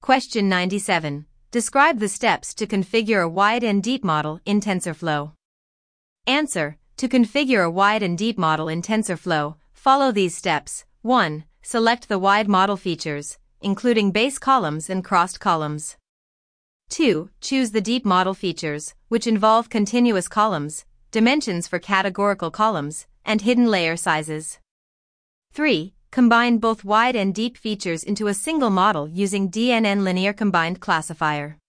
Question 97. Describe the steps to configure a wide and deep model in TensorFlow. Answer. To configure a wide and deep model in TensorFlow, follow these steps. 1. Select the wide model features, including base columns and crossed columns. 2. Choose the deep model features, which involve continuous columns, dimensions for categorical columns, and hidden layer sizes. 3. Combine both wide and deep features into a single model using DNN Linear Combined Classifier.